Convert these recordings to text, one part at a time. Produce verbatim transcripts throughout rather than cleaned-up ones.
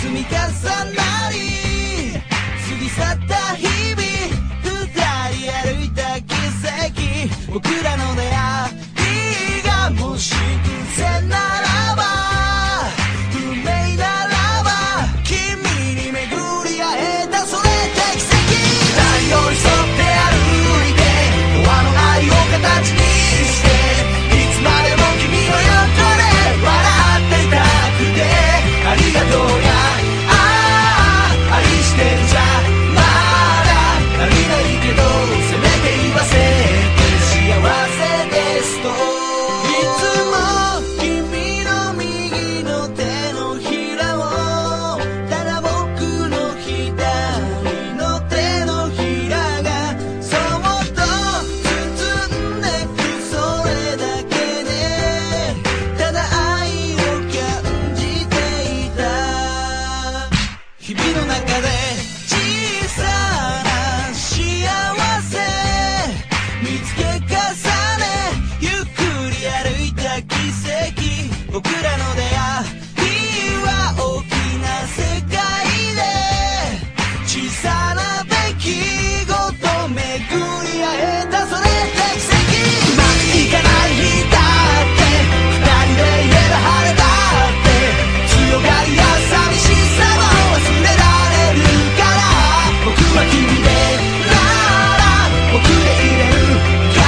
積み重なり過ぎ去った日々、二人歩いた奇跡、僕らの出会いがもし偶然ならば、運命ならば、君に巡り会えた、それって奇跡。二人寄り添って歩いて、永遠の愛を形にして、いつまでも君の横で笑っていたくて、ありがとうや、ああ愛してるじゃまだ足りないけど、せめて言わせて幸せですと。いつも君の右の手のひらを、ただ僕の左の手のひらがそっと包んでく、それだけでただ愛を感じていた。日々の中で小さな幸せ見つけ重ね、ゆっくり歩いた奇跡、僕らの出会いは大きな世界で小さな出来事巡り合えた、それって奇跡。うまくいかない日だって二人でいれば晴れたって、強がりや寂しさも忘れられるから、僕は君でなら僕でいれるから、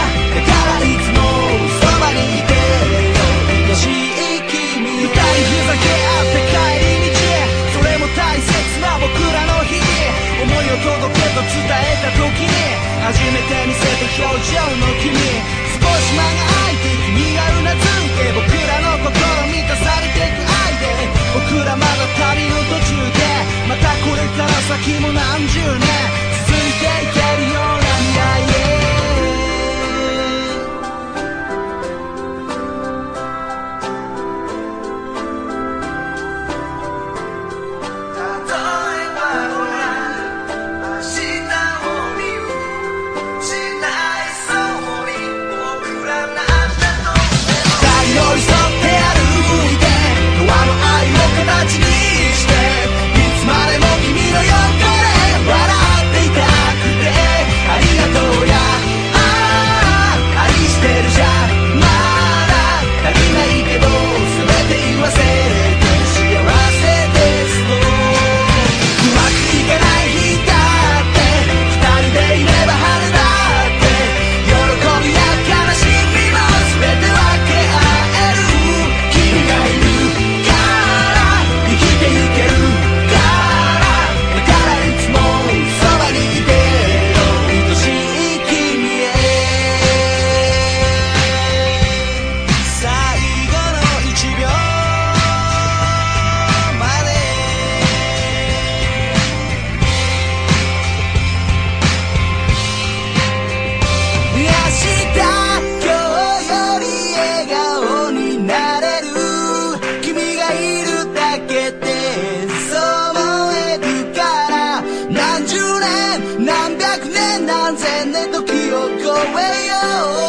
だからいつもそばにいてよ、愛しい君へ。二人ふざけ合って帰り道へ、それも大切な僕らの日々、思いを届けと伝えた時に初めて見せた表情の君、少し間が空いて君がうなずいて、僕らの心満たされていく愛で、僕らまだ旅の途中で、またこれから先も何十年続いていけるような未来へ。形にして、いつまでも君の横で笑っていたくて、ありがとうや、ああ愛してるじゃまだ足りないけど、全て言わせて幸せですと。うまくいかない日だって二人でいれば晴れだって、喜びや悲しみも全て分け合える、君がいる生きていけるから、だからいつもそばにいてよ、愛しい君へ。最後の一秒まで明日今日より笑顔になれる、君がいるだけでそう思えるから、何十年何百年何千年時を超えよう。